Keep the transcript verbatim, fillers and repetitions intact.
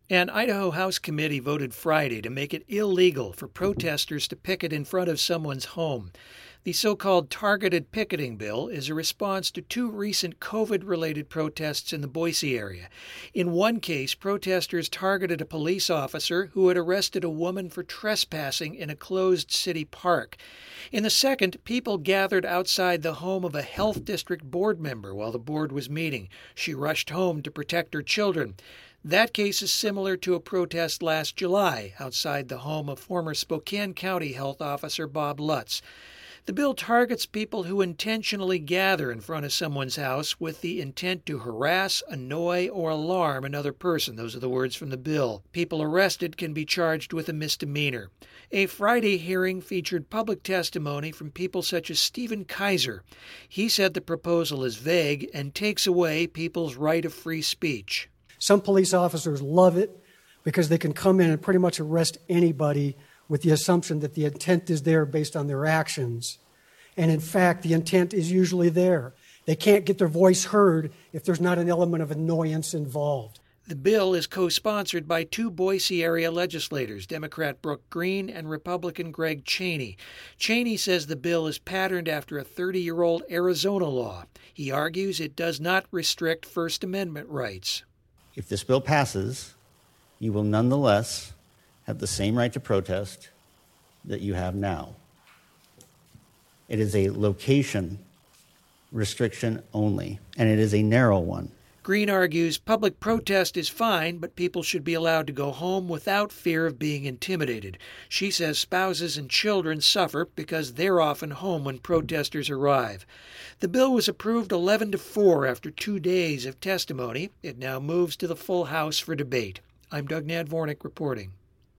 An Idaho House committee voted Friday to make it illegal for protesters to picket in front of someone's home. The so-called targeted picketing bill is a response to two recent COVID-related protests in the Boise area. In one case, protesters targeted a police officer who had arrested a woman for trespassing in a closed city park. In the second, people gathered outside the home of a health district board member while the board was meeting. She rushed home to protect her children. That case is similar to a protest last July outside the home of former Spokane County Health Officer Bob Lutz. The bill targets people who intentionally gather in front of someone's house with the intent to harass, annoy, or alarm another person. Those are the words from the bill. People arrested can be charged with a misdemeanor. A Friday hearing featured public testimony from people such as Stephen Kaiser. He said the proposal is vague and takes away people's right of free speech. Some police officers love it because they can come in and pretty much arrest anybody with the assumption that the intent is there based on their actions. And in fact, the intent is usually there. They can't get their voice heard if there's not an element of annoyance involved. The bill is co-sponsored by two Boise area legislators, Democrat Brooke Green and Republican Greg Chaney. Chaney says the bill is patterned after a thirty-year-old Arizona law. He argues it does not restrict First Amendment rights. If this bill passes, you will nonetheless have the same right to protest that you have now. It is a location restriction only, and it is a narrow one. Green argues public protest is fine, but people should be allowed to go home without fear of being intimidated. She says spouses and children suffer because they're often home when protesters arrive. The bill was approved eleven to four after two days of testimony. It now moves to the full House for debate. I'm Doug Nadvornik reporting.